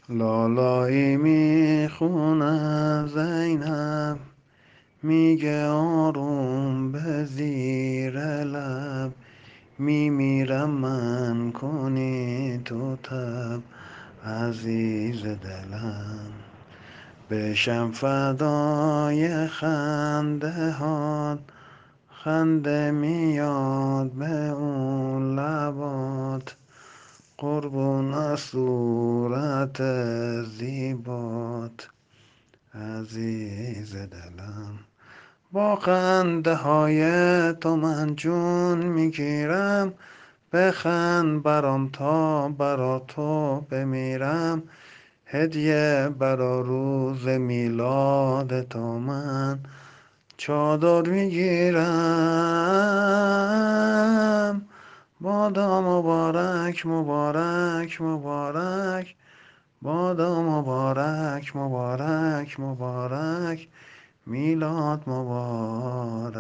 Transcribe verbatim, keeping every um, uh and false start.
لالایی میخونه زینب، میگه آروم به زیر لب، میمیرم من کنی تو تب عزیز دلم. بشم فدای خنده هات، خنده میاد به اون لبات، قربون صورت زیبات عزیز دلم. با خنده های تو من جون میگیرم، بخند برام تا برا تو بمیرم، هدیه برا روز میلاد تو من چادر میگیرم. بادا مبارک مبارک مبارک، بادا مبارک مبارک مبارک، میلاد مبارک.